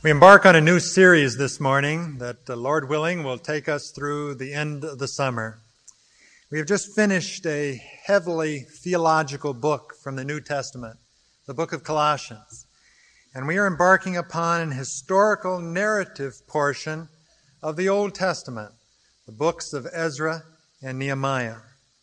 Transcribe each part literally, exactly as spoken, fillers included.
We embark on a new series this morning that, uh, Lord willing, will take us through the end of the summer. We have just finished a heavily theological book from the New Testament, the book of Colossians, and we are embarking upon an historical narrative portion of the Old Testament, the books of Ezra and Nehemiah.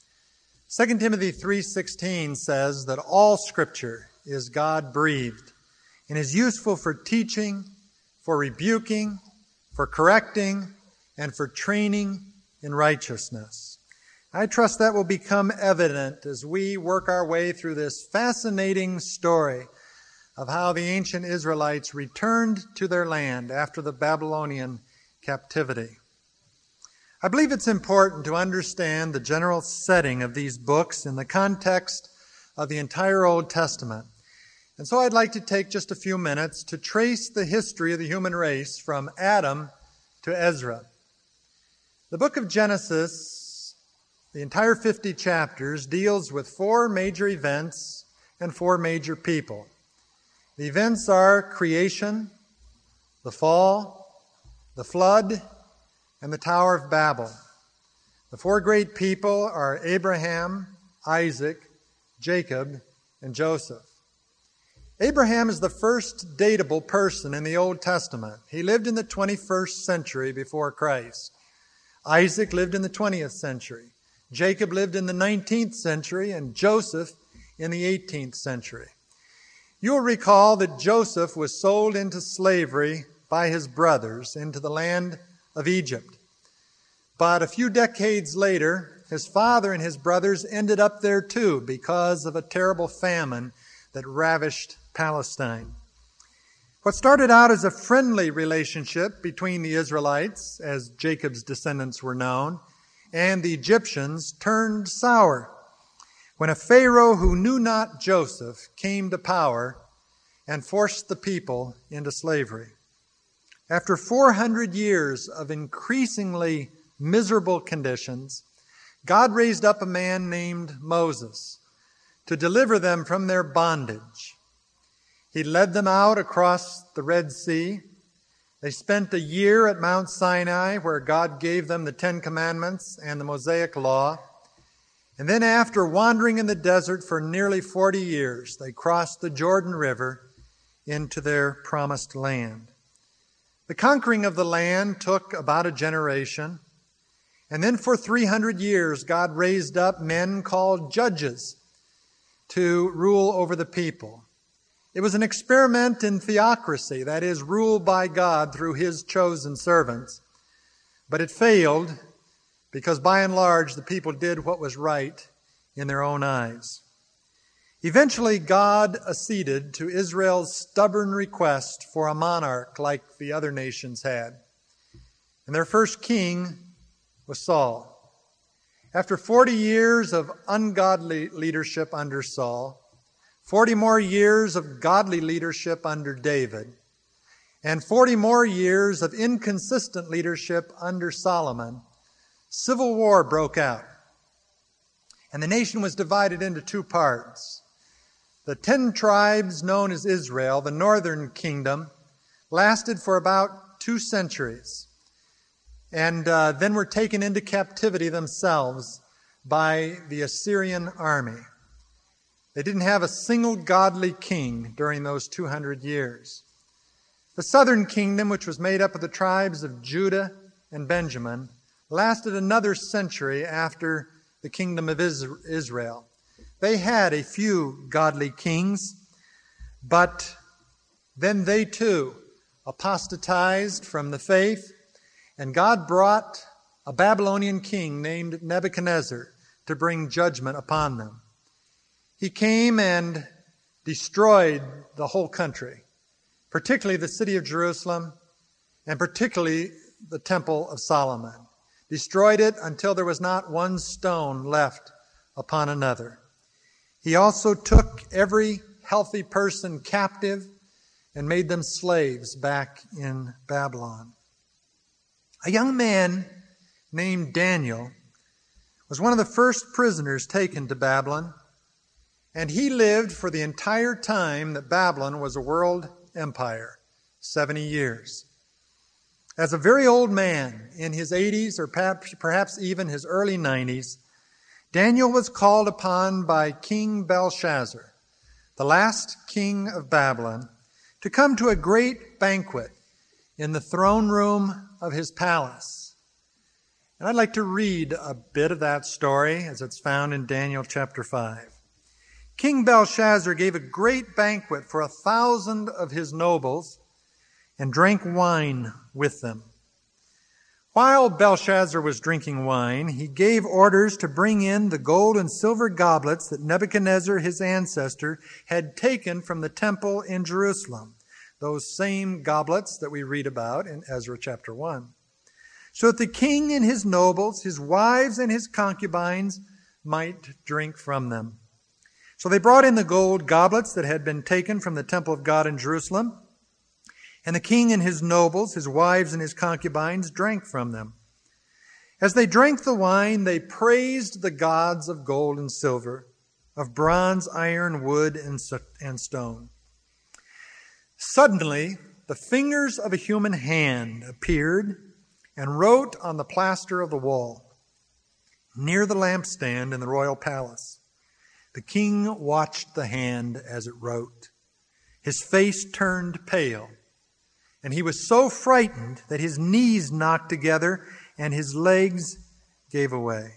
Second Timothy three sixteen says that all Scripture is God-breathed and is useful for teaching, for rebuking, for correcting, and for training in righteousness. I trust that will become evident as we work our way through this fascinating story of how the ancient Israelites returned to their land after the Babylonian captivity. I believe it's important to understand the general setting of these books in the context of the entire Old Testament. And so I'd like to take just a few minutes to trace the history of the human race from Adam to Ezra. The book of Genesis, the entire fifty chapters, deals with four major events and four major people. The events are creation, the fall, the flood, and the Tower of Babel. The four great people are Abraham, Isaac, Jacob, and Joseph. Abraham is the first datable person in the Old Testament. He lived in the twenty-first century before Christ. Isaac lived in the twentieth century. Jacob lived in the nineteenth century, and Joseph in the eighteenth century. You'll recall that Joseph was sold into slavery by his brothers into the land of Egypt. But a few decades later, his father and his brothers ended up there too because of a terrible famine that ravished Palestine. What started out as a friendly relationship between the Israelites, as Jacob's descendants were known, and the Egyptians turned sour when a Pharaoh who knew not Joseph came to power and forced the people into slavery. After four hundred years of increasingly miserable conditions, God raised up a man named Moses to deliver them from their bondage. He led them out across the Red Sea. They spent a year at Mount Sinai, where God gave them the Ten Commandments and the Mosaic Law. And then after wandering in the desert for nearly forty years, they crossed the Jordan River into their promised land. The conquering of the land took about a generation. And then for three hundred years, God raised up men called judges to rule over the people. It was an experiment in theocracy, that is, ruled by God through His chosen servants. But it failed because by and large the people did what was right in their own eyes. Eventually God acceded to Israel's stubborn request for a monarch like the other nations had. And their first king was Saul. After forty years of ungodly leadership under Saul, forty more years of godly leadership under David, and forty more years of inconsistent leadership under Solomon, civil war broke out. And the nation was divided into two parts. The ten tribes known as Israel, the northern kingdom, lasted for about two centuries, and uh, then were taken into captivity themselves by the Assyrian army. They didn't have a single godly king during those two hundred years. The southern kingdom, which was made up of the tribes of Judah and Benjamin, lasted another century after the kingdom of Israel. They had a few godly kings, but then they too apostatized from the faith, and God brought a Babylonian king named Nebuchadnezzar to bring judgment upon them. He came and destroyed the whole country, particularly the city of Jerusalem, and particularly the Temple of Solomon. Destroyed it until there was not one stone left upon another. He also took every healthy person captive and made them slaves back in Babylon. A young man named Daniel was one of the first prisoners taken to Babylon, and he lived for the entire time that Babylon was a world empire. seventy years. As a very old man, in his eighties or perhaps, perhaps even his early nineties, Daniel was called upon by King Belshazzar, the last king of Babylon, to come to a great banquet in the throne room of his palace. And I'd like to read a bit of that story as it's found in Daniel chapter five. King Belshazzar gave a great banquet for a thousand of his nobles and drank wine with them. While Belshazzar was drinking wine, he gave orders to bring in the gold and silver goblets that Nebuchadnezzar, his ancestor, had taken from the temple in Jerusalem, those same goblets that we read about in Ezra chapter one, so that the king and his nobles, his wives and his concubines might drink from them. So they brought in the gold goblets that had been taken from the temple of God in Jerusalem, and the king and his nobles, his wives and his concubines, drank from them. As they drank the wine, they praised the gods of gold and silver, of bronze, iron, wood, and stone. Suddenly, the fingers of a human hand appeared and wrote on the plaster of the wall, near the lampstand in the royal palace. The king watched the hand as it wrote. His face turned pale, and he was so frightened that his knees knocked together and his legs gave away.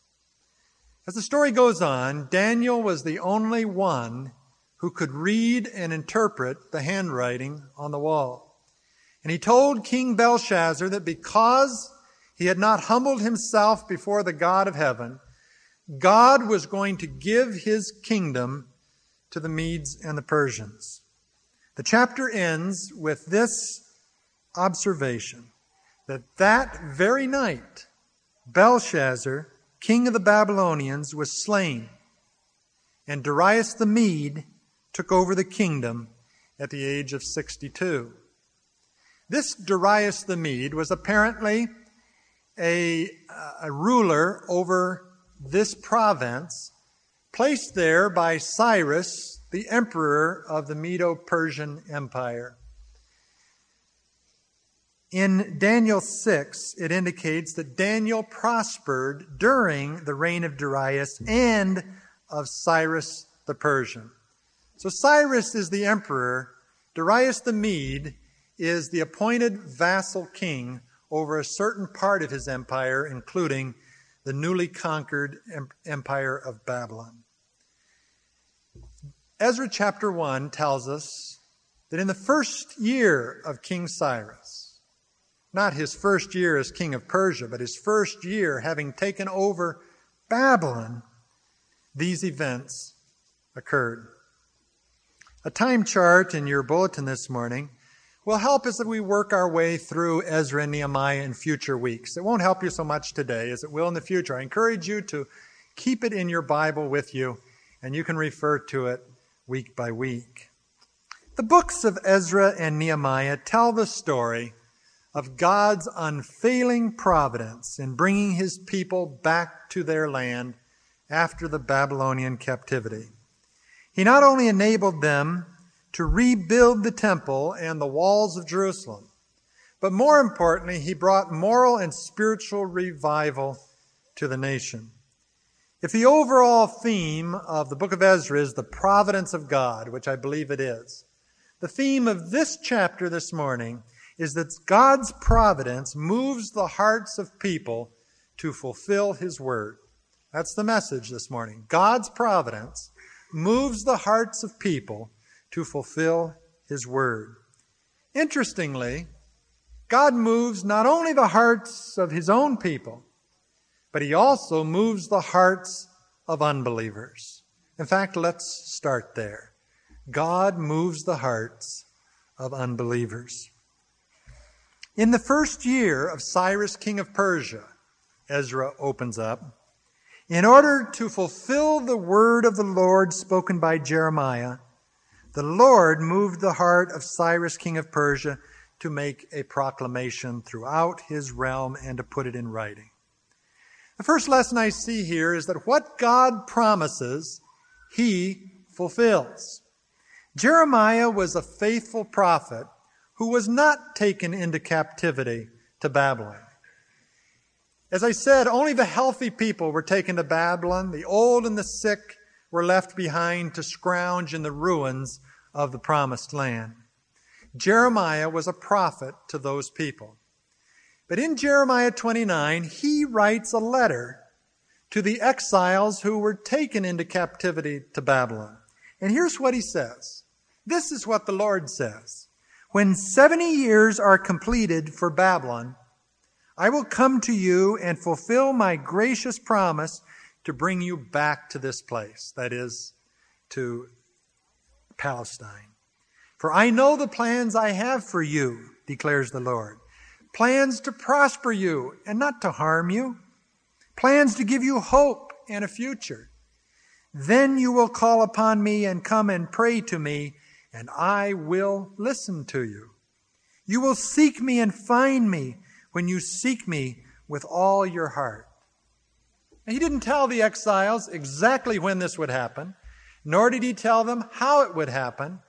As the story goes on, Daniel was the only one who could read and interpret the handwriting on the wall. And he told King Belshazzar that because he had not humbled himself before the God of heaven, God was going to give his kingdom to the Medes and the Persians. The chapter ends with this observation, that that very night, Belshazzar, king of the Babylonians, was slain, and Darius the Mede took over the kingdom at the age of sixty-two. This Darius the Mede was apparently a, a ruler over this province, placed there by Cyrus, the emperor of the Medo-Persian Empire. In Daniel six, it indicates that Daniel prospered during the reign of Darius and of Cyrus the Persian. So Cyrus is the emperor. Darius the Mede is the appointed vassal king over a certain part of his empire, including the newly conquered empire of Babylon. Ezra chapter one tells us that in the first year of King Cyrus, not his first year as king of Persia, but his first year having taken over Babylon, these events occurred. A time chart in your bulletin this morning will help us as we work our way through Ezra and Nehemiah in future weeks. It won't help you so much today as it will in the future. I encourage you to keep it in your Bible with you, and you can refer to it week by week. The books of Ezra and Nehemiah tell the story of God's unfailing providence in bringing his people back to their land after the Babylonian captivity. He not only enabled them to rebuild the temple and the walls of Jerusalem, but more importantly, he brought moral and spiritual revival to the nation. If the overall theme of the book of Ezra is the providence of God, which I believe it is, the theme of this chapter this morning is that God's providence moves the hearts of people to fulfill his word. That's the message this morning. God's providence moves the hearts of people to fulfill his word. Interestingly, God moves not only the hearts of his own people, but he also moves the hearts of unbelievers. In fact, let's start there. God moves the hearts of unbelievers. In the first year of Cyrus, king of Persia, Ezra opens up, in order to fulfill the word of the Lord spoken by Jeremiah, the Lord moved the heart of Cyrus, king of Persia, to make a proclamation throughout his realm and to put it in writing. The first lesson I see here is that what God promises, he fulfills. Jeremiah was a faithful prophet who was not taken into captivity to Babylon. As I said, only the healthy people were taken to Babylon. The old and the sick were left behind to scrounge in the ruins of the promised land. Jeremiah was a prophet to those people. But in Jeremiah twenty-nine, he writes a letter to the exiles who were taken into captivity to Babylon. And here's what he says. This is what the Lord says. When seventy years are completed for Babylon, I will come to you and fulfill my gracious promise to bring you back to this place, that is, to Palestine. For I know the plans I have for you, declares the Lord. Plans to prosper you and not to harm you. Plans to give you hope and a future. Then you will call upon me and come and pray to me, and I will listen to you. You will seek me and find me when you seek me with all your heart. Now, he didn't tell the exiles exactly when this would happen, nor did he tell them how it would happen,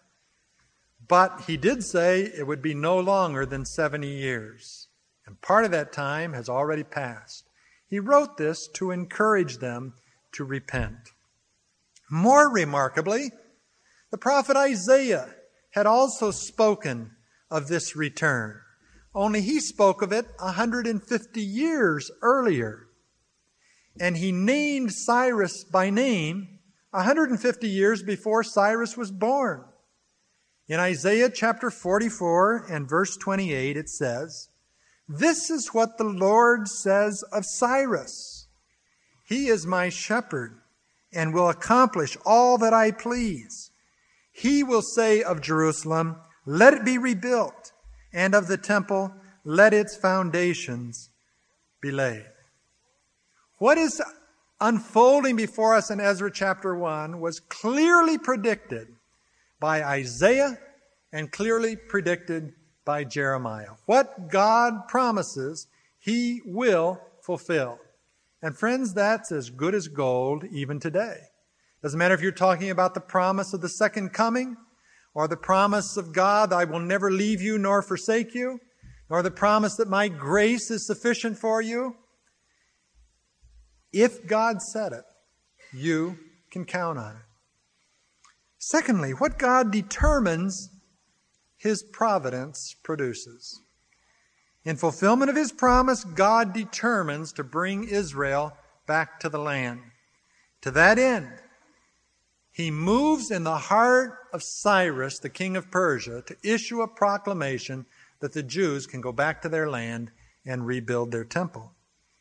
but he did say it would be no longer than seventy years. And part of that time has already passed. He wrote this to encourage them to repent. More remarkably, the prophet Isaiah had also spoken of this return, only he spoke of it one hundred fifty years earlier. And he named Cyrus by name one hundred fifty years before Cyrus was born. In Isaiah chapter forty-four and verse twenty-eight, it says, "This is what the Lord says of Cyrus. He is my shepherd and will accomplish all that I please. He will say of Jerusalem, let it be rebuilt, and of the temple, let its foundations be laid." What is unfolding before us in Ezra chapter one was clearly predicted by Isaiah and clearly predicted by Jeremiah. What God promises, he will fulfill. And friends, that's as good as gold even today. Doesn't matter if you're talking about the promise of the second coming, or the promise of God, I will never leave you nor forsake you, nor the promise that my grace is sufficient for you. If God said it, you can count on it. Secondly, what God determines, his providence produces. In fulfillment of his promise, God determines to bring Israel back to the land. To that end, he moves in the heart of Cyrus, the king of Persia, to issue a proclamation that the Jews can go back to their land and rebuild their temple.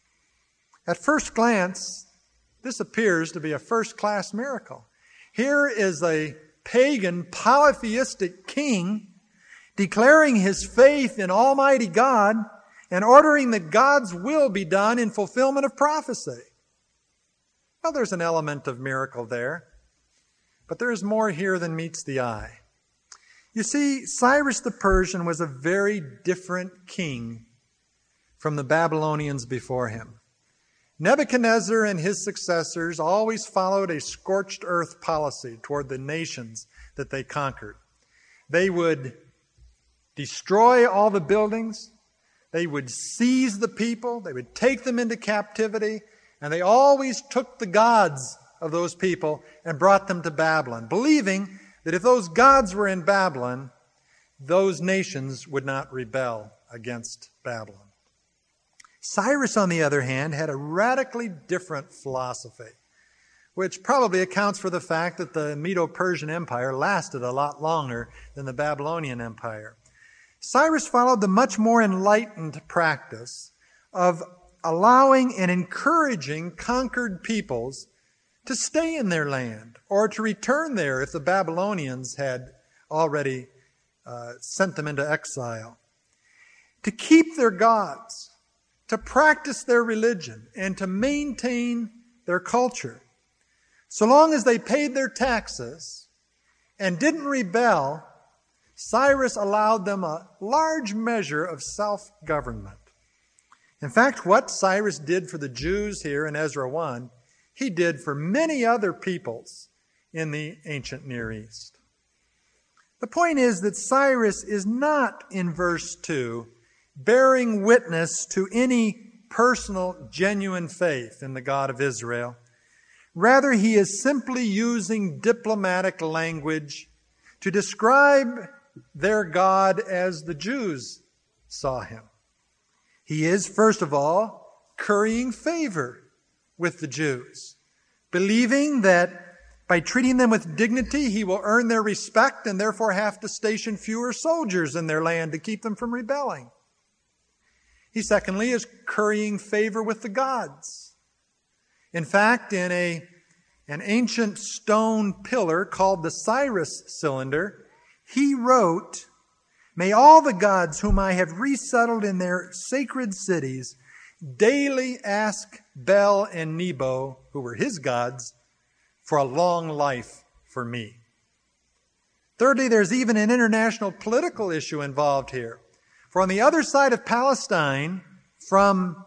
At first glance, this appears to be a first-class miracle. Here is a pagan, polytheistic king declaring his faith in Almighty God and ordering that God's will be done in fulfillment of prophecy. Well, there's an element of miracle there, but there is more here than meets the eye. You see, Cyrus the Persian was a very different king from the Babylonians before him. Nebuchadnezzar and his successors always followed a scorched earth policy toward the nations that they conquered. They would destroy all the buildings, they would seize the people, they would take them into captivity, and they always took the gods of those people and brought them to Babylon, believing that if those gods were in Babylon, those nations would not rebel against Babylon. Cyrus, on the other hand, had a radically different philosophy, which probably accounts for the fact that the Medo-Persian Empire lasted a lot longer than the Babylonian Empire. Cyrus followed the much more enlightened practice of allowing and encouraging conquered peoples to stay in their land or to return there if the Babylonians had already uh, sent them into exile. To keep their gods, to practice their religion, and to maintain their culture. So long as they paid their taxes and didn't rebel, Cyrus allowed them a large measure of self-government. In fact, what Cyrus did for the Jews here in Ezra one, he did for many other peoples in the ancient Near East. The point is that Cyrus is not, in verse two, bearing witness to any personal, genuine faith in the God of Israel. Rather, he is simply using diplomatic language to describe their God as the Jews saw him. He is, first of all, currying favor with the Jews, believing that by treating them with dignity, he will earn their respect and therefore have to station fewer soldiers in their land to keep them from rebelling. He, secondly, is currying favor with the gods. In fact, in a, an ancient stone pillar called the Cyrus Cylinder, he wrote, "May all the gods whom I have resettled in their sacred cities daily ask Bel and Nebo," who were his gods, "for a long life for me." Thirdly, there's even an international political issue involved here. For on the other side of Palestine from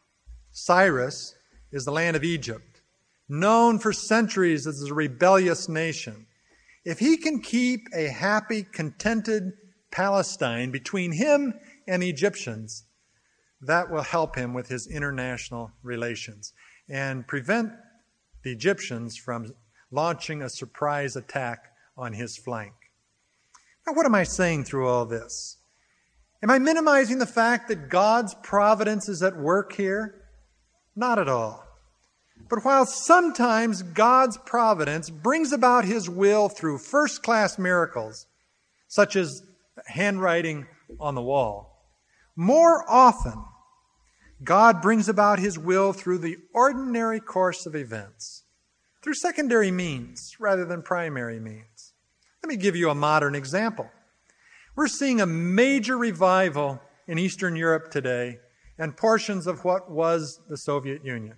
Cyrus is the land of Egypt, known for centuries as a rebellious nation. If he can keep a happy, contented Palestine between him and the Egyptians, that will help him with his international relations and prevent the Egyptians from launching a surprise attack on his flank. Now, what am I saying through all this? Am I minimizing the fact that God's providence is at work here? Not at all. But while sometimes God's providence brings about his will through first-class miracles, such as handwriting on the wall, more often God brings about his will through the ordinary course of events, through secondary means rather than primary means. Let me give you a modern example. We're seeing a major revival in Eastern Europe today and portions of what was the Soviet Union.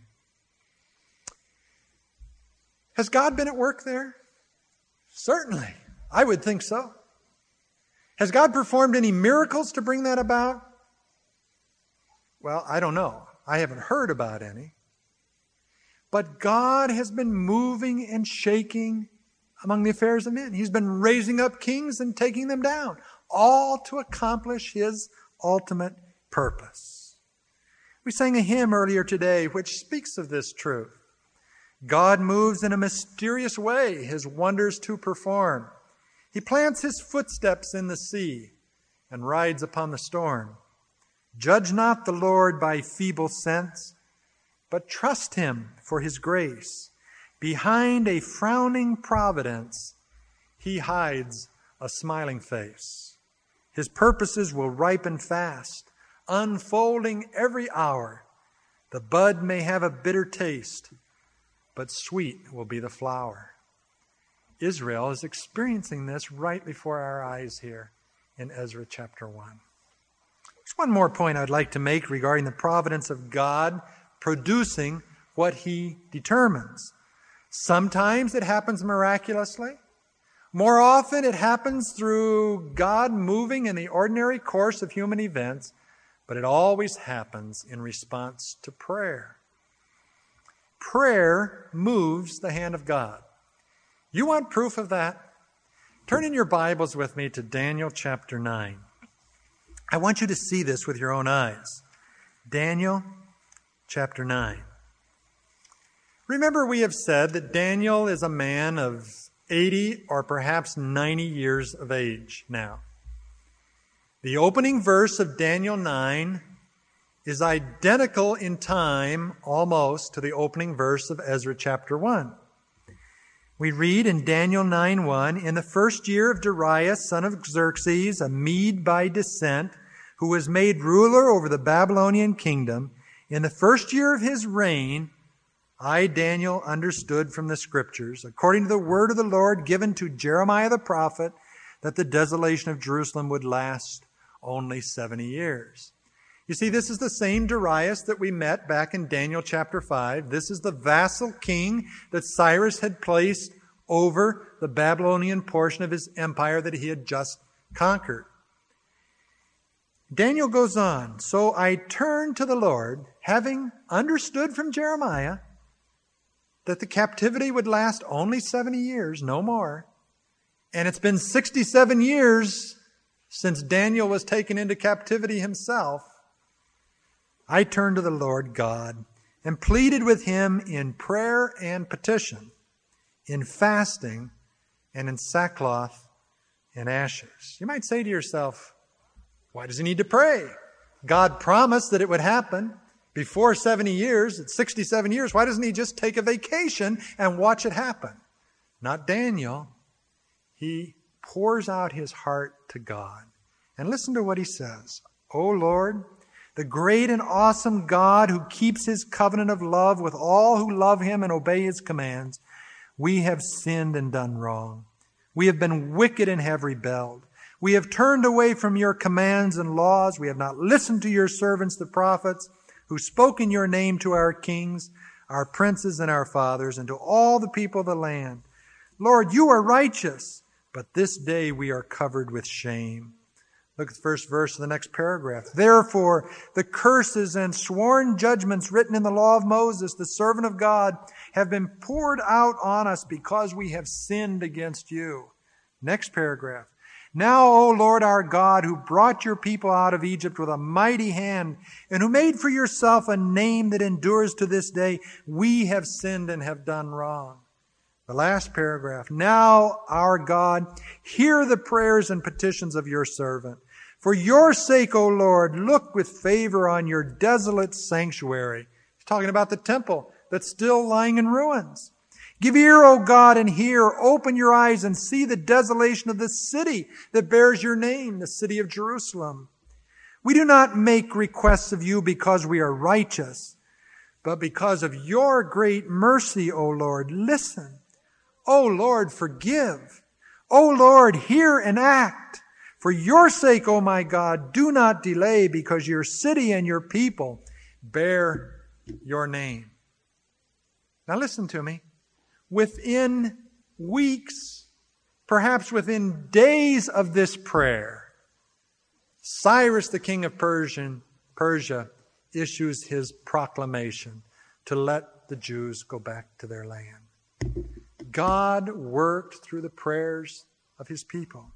Has God been at work there? Certainly. I would think so. Has God performed any miracles to bring that about? Well, I don't know. I haven't heard about any. But God has been moving and shaking among the affairs of men. He's been raising up kings and taking them down, all to accomplish his ultimate purpose. We sang a hymn earlier today which speaks of this truth. God moves in a mysterious way his wonders to perform. He plants his footsteps in the sea and rides upon the storm. Judge not the Lord by feeble sense, but trust him for his grace. Behind a frowning providence, he hides a smiling face. His purposes will ripen fast, unfolding every hour. The bud may have a bitter taste, but sweet will be the flower. Israel is experiencing this right before our eyes here in Ezra chapter one. There's one more point I'd like to make regarding the providence of God producing what he determines. Sometimes it happens miraculously. More often it happens through God moving in the ordinary course of human events, but it always happens in response to prayer. Prayer moves the hand of God. You want proof of that? Turn in your Bibles with me to Daniel chapter nine. I want you to see this with your own eyes. Daniel chapter nine. Remember, we have said that Daniel is a man of eighty or perhaps ninety years of age now. The opening verse of Daniel nine is identical in time almost to the opening verse of Ezra chapter one. We read in Daniel nine one, "In the first year of Darius, son of Xerxes, a Mede by descent, who was made ruler over the Babylonian kingdom, in the first year of his reign, I, Daniel, understood from the Scriptures, according to the word of the Lord given to Jeremiah the prophet, that the desolation of Jerusalem would last only seventy years." You see, this is the same Darius that we met back in Daniel chapter five. This is the vassal king that Cyrus had placed over the Babylonian portion of his empire that he had just conquered. Daniel goes on, "So I turned to the Lord, having understood from Jeremiah that the captivity would last only seventy years, no more, And it's been sixty-seven years since Daniel was taken into captivity himself. I turned to the Lord God and pleaded with him in prayer and petition, in fasting and in sackcloth and ashes. You might say to yourself, why does he need to pray? God promised that it would happen before seventy years. It's sixty-seven years. Why doesn't he just take a vacation and watch it happen? Not Daniel. He pours out his heart to God. And listen to what he says. O Lord, the great and awesome God who keeps his covenant of love with all who love him and obey his commands, we have sinned and done wrong. We have been wicked and have rebelled. We have turned away from your commands and laws. We have not listened to your servants, the prophets, who spoke in your name to our kings, our princes, and our fathers, and to all the people of the land. Lord, you are righteous, but this day we are covered with shame. Look at the first verse of the next paragraph. Therefore, the curses and sworn judgments written in the law of Moses, the servant of God, have been poured out on us because we have sinned against you. Next paragraph. Now, O Lord our God, who brought your people out of Egypt with a mighty hand, and who made for yourself a name that endures to this day, we have sinned and have done wrong. The last paragraph. Now, our God, hear the prayers and petitions of your servant. For your sake, O Lord, look with favor on your desolate sanctuary. He's talking about the temple that's still lying in ruins. Give ear, O God, and hear. Open your eyes and see the desolation of this city that bears your name, the city of Jerusalem. We do not make requests of you because we are righteous, but because of your great mercy, O Lord. Listen. O Lord, forgive. O Lord, hear and act. For your sake, O my God, do not delay, because your city and your people bear your name. Now listen to me. Within weeks, perhaps within days of this prayer, Cyrus, the king of Persian, Persia, issues his proclamation to let the Jews go back to their land. God worked through the prayers of his people.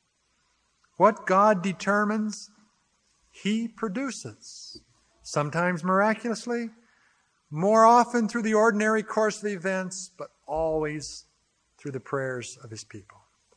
What God determines, he produces. Sometimes miraculously, more often through the ordinary course of events, but always through the prayers of his people.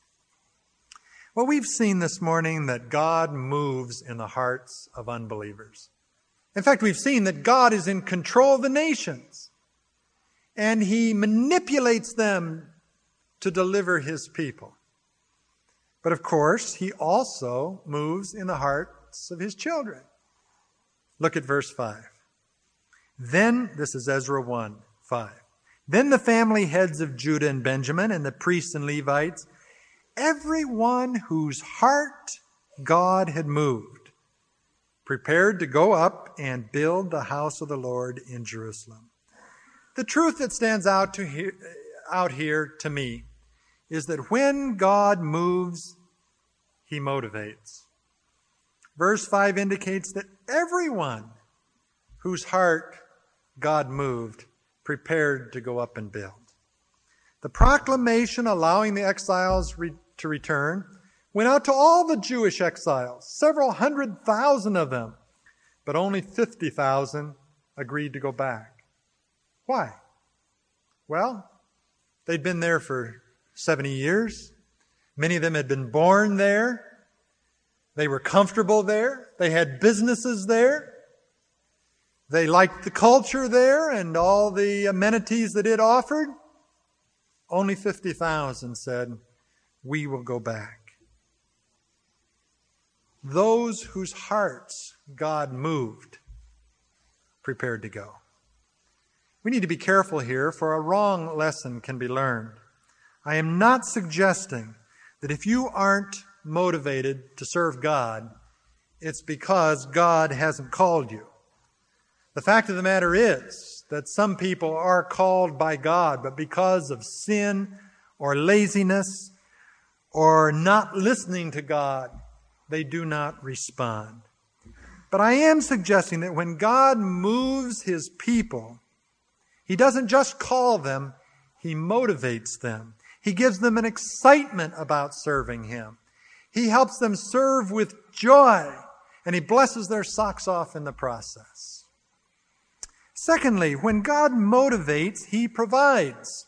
Well, we've seen this morning that God moves in the hearts of unbelievers. In fact, we've seen that God is in control of the nations, and he manipulates them to deliver his people. But of course, he also moves in the hearts of his children. Look at verse five. Then, this is Ezra one, five. Then the family heads of Judah and Benjamin and the priests and Levites, everyone whose heart God had moved, prepared to go up and build the house of the Lord in Jerusalem. The truth that stands out to he- out here to me is that when God moves, he motivates. Verse five indicates that everyone whose heart God moved prepared to go up and build. The proclamation allowing the exiles re- to return went out to all the Jewish exiles, several hundred thousand of them, but only fifty thousand agreed to go back. Why? Well, they'd been there for seventy years. Many of them had been born there. They were comfortable there. They had businesses there. They liked the culture there and all the amenities that it offered. Only fifty thousand said, we will go back. Those whose hearts God moved prepared to go. We need to be careful here, for a wrong lesson can be learned. I am not suggesting that if you aren't motivated to serve God, it's because God hasn't called you. The fact of the matter is that some people are called by God, but because of sin or laziness or not listening to God, they do not respond. But I am suggesting that when God moves his people, he doesn't just call them, he motivates them. He gives them an excitement about serving Him. He helps them serve with joy, and He blesses their socks off in the process. Secondly, when God motivates, He provides.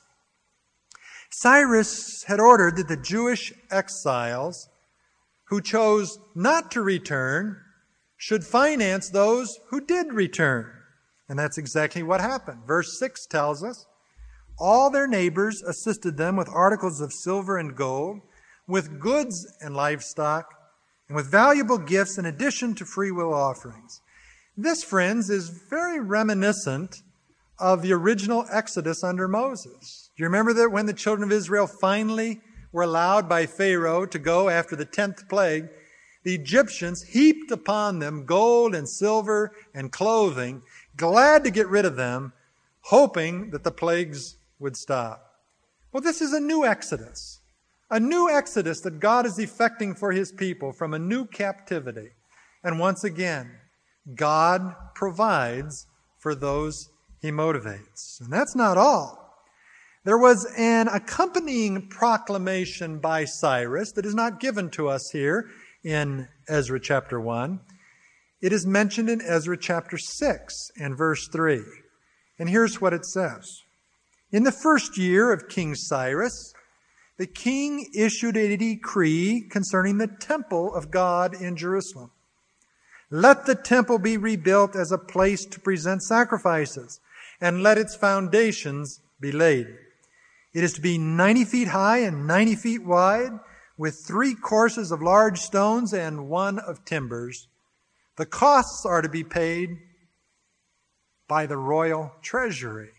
Cyrus had ordered that the Jewish exiles who chose not to return should finance those who did return. And that's exactly what happened. Verse six tells us, all their neighbors assisted them with articles of silver and gold, with goods and livestock, and with valuable gifts in addition to free will offerings. This, friends, is very reminiscent of the original Exodus under Moses. Do you remember that when the children of Israel finally were allowed by Pharaoh to go after the tenth plague, the Egyptians heaped upon them gold and silver and clothing, glad to get rid of them, hoping that the plagues would stop. Well, this is a new Exodus. A new Exodus that God is effecting for His people from a new captivity. And once again, God provides for those He motivates. And that's not all. There was an accompanying proclamation by Cyrus that is not given to us here in Ezra chapter one. It is mentioned in Ezra chapter six and verse three. And here's what it says. In the first year of King Cyrus, the king issued a decree concerning the temple of God in Jerusalem. Let the temple be rebuilt as a place to present sacrifices, and let its foundations be laid. It is to be ninety feet high and ninety feet wide, with three courses of large stones and one of timbers. The costs are to be paid by the royal treasury.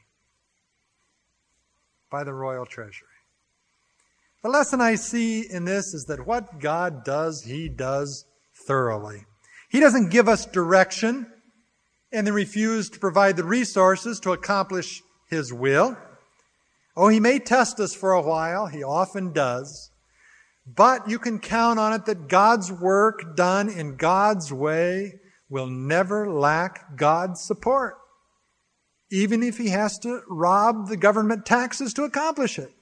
By the royal treasury. The lesson I see in this is that what God does, He does thoroughly. He doesn't give us direction and then refuse to provide the resources to accomplish His will. Oh, He may test us for a while. He often does. But you can count on it that God's work done in God's way will never lack God's support, even if He has to rob the government taxes to accomplish it.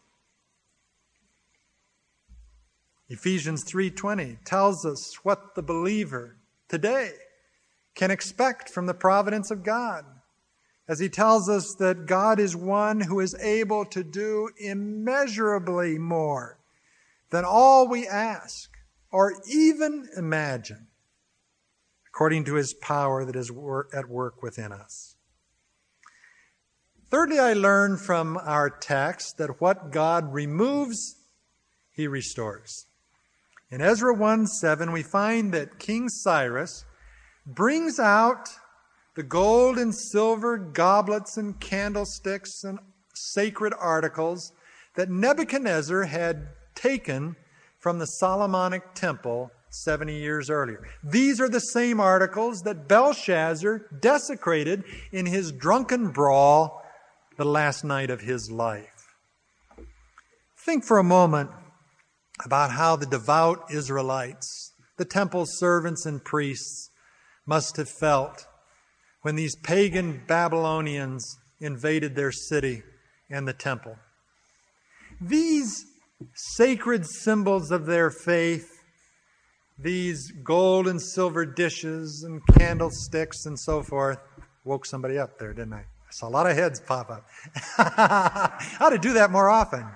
Ephesians three twenty tells us what the believer today can expect from the providence of God, as he tells us that God is one who is able to do immeasurably more than all we ask or even imagine, according to His power that is at work within us. Thirdly, I learned from our text that what God removes, He restores. In Ezra one seven, we find that King Cyrus brings out the gold and silver goblets and candlesticks and sacred articles that Nebuchadnezzar had taken from the Solomonic temple seventy years earlier. These are the same articles that Belshazzar desecrated in his drunken brawl the last night of his life. Think for a moment about how the devout Israelites, the temple servants and priests, must have felt when these pagan Babylonians invaded their city and the temple. These sacred symbols of their faith, these gold and silver dishes and candlesticks and so forth, woke somebody up there, didn't I? I saw a lot of heads pop up. I ought to do that more often.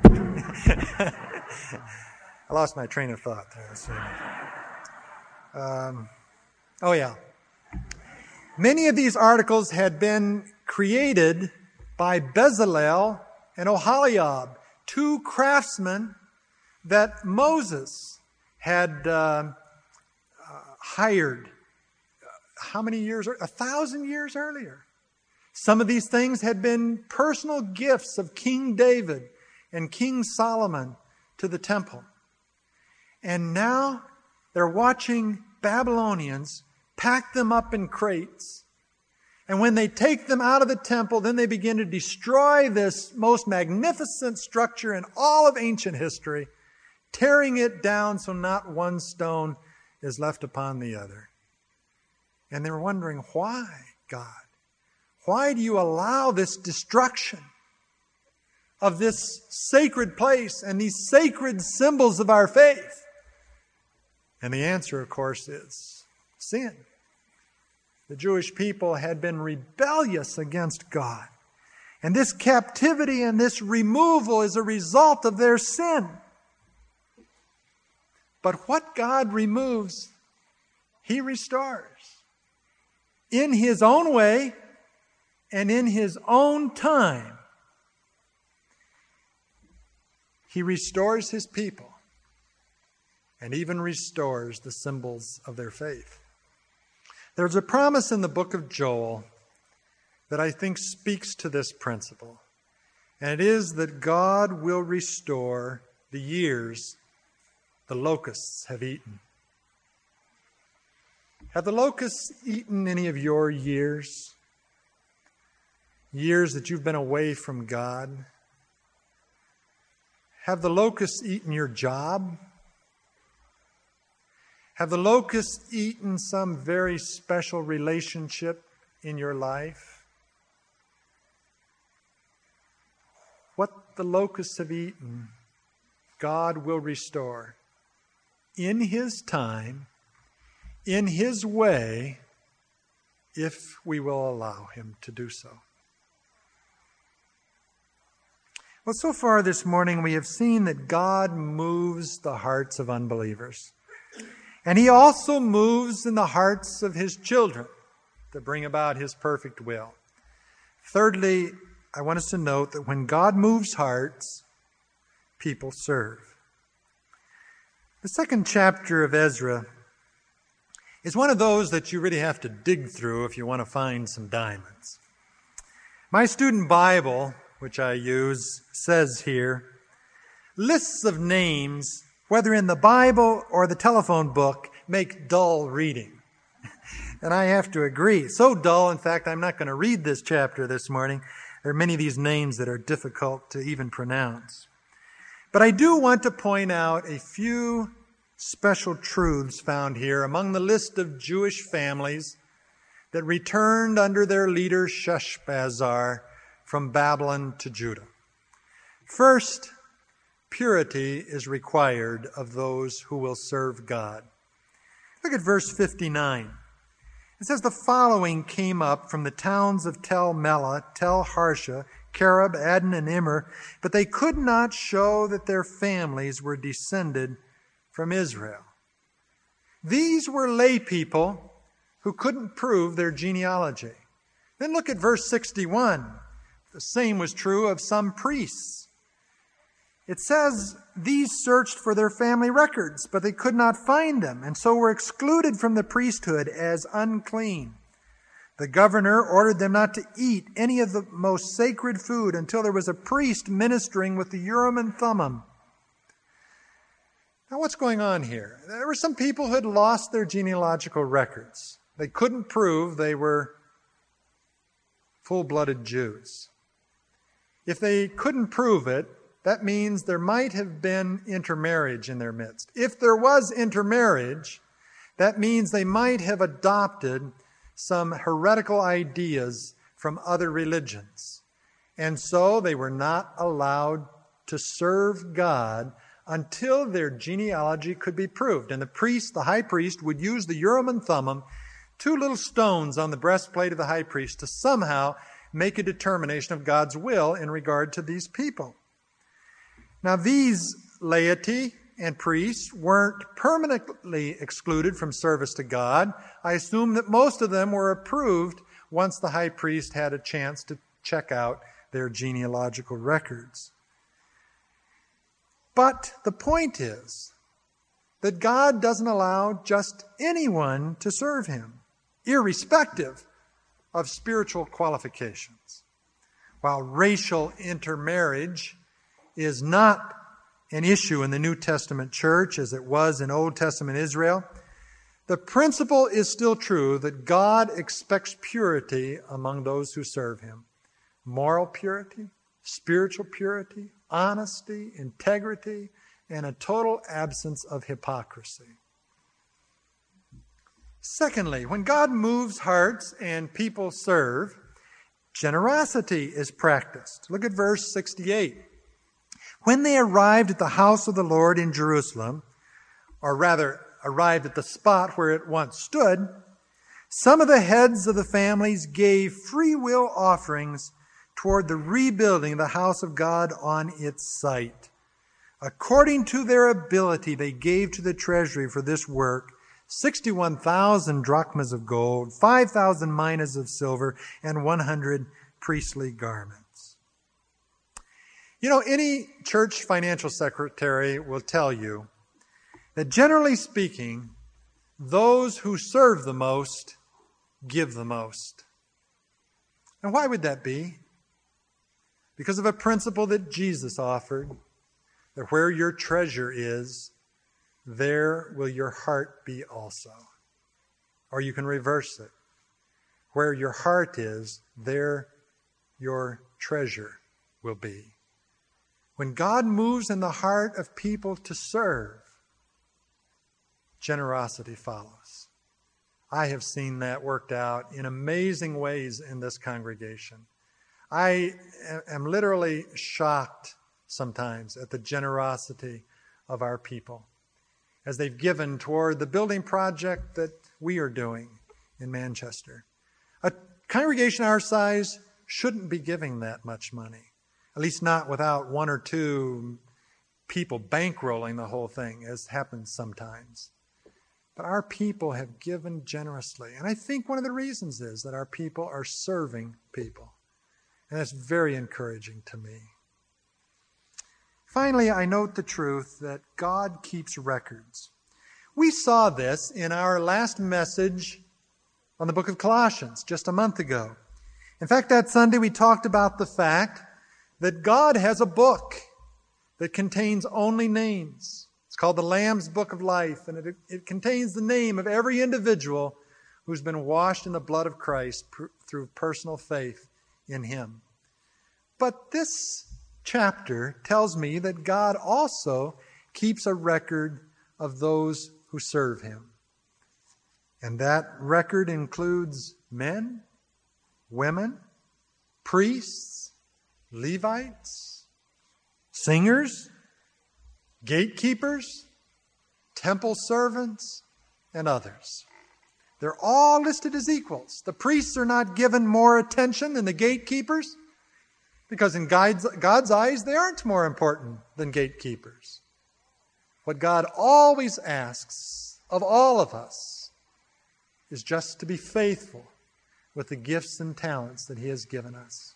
I lost my train of thought there. So, um, oh, yeah. Many of these articles had been created by Bezalel and Oholiab, two craftsmen that Moses had uh, uh, hired how many years? A thousand years earlier. Some of these things had been personal gifts of King David and King Solomon to the temple. And now they're watching Babylonians pack them up in crates. And when they take them out of the temple, then they begin to destroy this most magnificent structure in all of ancient history, tearing it down so not one stone is left upon the other. And they're wondering, why, God? Why do you allow this destruction? of this sacred place and these sacred symbols of our faith? And the answer, of course, is sin. The Jewish people had been rebellious against God. And this captivity and this removal is a result of their sin. But what God removes, He restores. In His own way and in His own time. He restores His people and even restores the symbols of their faith. There's a promise in the book of Joel that I think speaks to this principle. And it is that God will restore the years the locusts have eaten. Have the locusts eaten any of your years? Years that you've been away from God? Have the locusts eaten your job? Have the locusts eaten some very special relationship in your life? What the locusts have eaten, God will restore in His time, in His way, if we will allow Him to do so. Well, so far this morning we have seen that God moves the hearts of unbelievers. And He also moves in the hearts of His children to bring about His perfect will. Thirdly, I want us to note that when God moves hearts, people serve. The second chapter of Ezra is one of those that you really have to dig through if you want to find some diamonds. My student Bible, which I use, says here, lists of names, whether in the Bible or the telephone book, make dull reading. And I have to agree. So dull, in fact, I'm not going to read this chapter this morning. There are many of these names that are difficult to even pronounce. But I do want to point out a few special truths found here among the list of Jewish families that returned under their leader Sheshbazzar from Babylon to Judah. First, purity is required of those who will serve God. Look at verse fifty-nine. It says, the following came up from the towns of Tel Melah, Tel Harsha, Kerub, Adon, and Immer, but they could not show that their families were descended from Israel. These were lay people who couldn't prove their genealogy. Then look at verse sixty-one. The same was true of some priests. It says these searched for their family records, but they could not find them, and so were excluded from the priesthood as unclean. The governor ordered them not to eat any of the most sacred food until there was a priest ministering with the Urim and Thummim. Now what's going on here? There were some people who had lost their genealogical records. They couldn't prove they were full-blooded Jews. If they couldn't prove it, that means there might have been intermarriage in their midst. If there was intermarriage, that means they might have adopted some heretical ideas from other religions. And so they were not allowed to serve God until their genealogy could be proved. And the priest, the high priest, would use the Urim and Thummim, two little stones on the breastplate of the high priest, to somehow make a determination of God's will in regard to these people. Now, these laity and priests weren't permanently excluded from service to God. I assume that most of them were approved once the high priest had a chance to check out their genealogical records. But the point is that God doesn't allow just anyone to serve Him, irrespective of spiritual qualifications. While racial intermarriage is not an issue in the New Testament church as it was in Old Testament Israel, the principle is still true that God expects purity among those who serve Him. Moral purity, spiritual purity, honesty, integrity, and a total absence of hypocrisy. Secondly, when God moves hearts and people serve, generosity is practiced. Look at verse sixty-eight. When they arrived at the house of the Lord in Jerusalem, or rather arrived at the spot where it once stood, some of the heads of the families gave free will offerings toward the rebuilding of the house of God on its site. According to their ability, they gave to the treasury for this work sixty-one thousand drachmas of gold, five thousand minas of silver, and one hundred priestly garments. You know, any church financial secretary will tell you that generally speaking, those who serve the most give the most. And why would that be? Because of a principle that Jesus offered, that where your treasure is, there will your heart be also. Or you can reverse it. Where your heart is, there your treasure will be. When God moves in the heart of people to serve, generosity follows. I have seen that worked out in amazing ways in this congregation. I am literally shocked sometimes at the generosity of our people as they've given toward the building project that we are doing in Manchester. A congregation our size shouldn't be giving that much money, at least not without one or two people bankrolling the whole thing, as happens sometimes. But our people have given generously. And I think one of the reasons is that our people are serving people. And that's very encouraging to me. Finally, I note the truth that God keeps records. We saw this in our last message on the book of Colossians just a month ago. In fact, that Sunday we talked about the fact that God has a book that contains only names. It's called the Lamb's Book of Life, and it, it contains the name of every individual who's been washed in the blood of Christ pr- through personal faith in Him. But this chapter tells me that God also keeps a record of those who serve Him. And that record includes men, women, priests, Levites, singers, gatekeepers, temple servants, and others. They're all listed as equals. The priests are not given more attention than the gatekeepers, because in God's, God's eyes, they aren't more important than gatekeepers. What God always asks of all of us is just to be faithful with the gifts and talents that He has given us.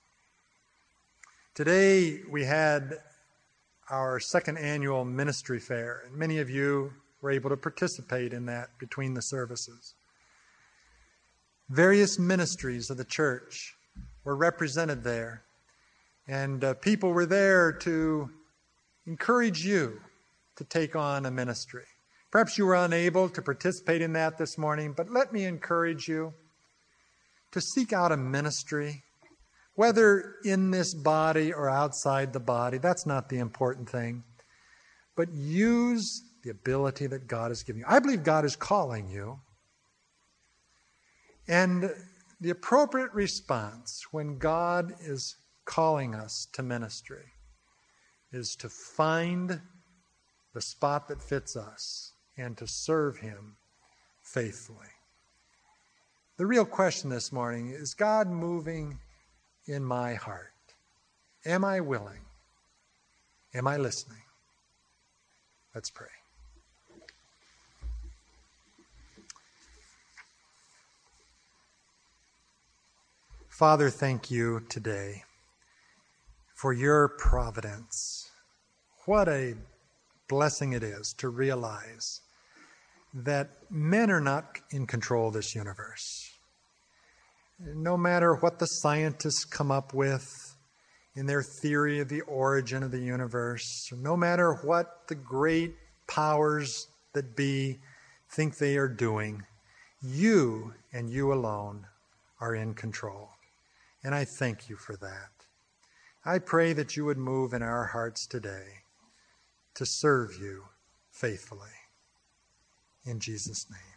Today we had our second annual ministry fair, and many of you were able to participate in that between the services. Various ministries of the church were represented there, and uh, people were there to encourage you to take on a ministry. Perhaps you were unable to participate in that this morning, but let me encourage you to seek out a ministry, whether in this body or outside the body. That's not the important thing. But use the ability that God has given you. I believe God is calling you. And the appropriate response when God is calling us to ministry is to find the spot that fits us and to serve Him faithfully. The real question this morning is, God moving in my heart? Am I willing? Am I listening? Let's pray. Father, thank you today for your providence. What a blessing it is to realize that men are not in control of this universe. No matter what the scientists come up with in their theory of the origin of the universe, no matter what the great powers that be think they are doing, you and you alone are in control. And I thank you for that. I pray that you would move in our hearts today to serve you faithfully. In Jesus' name.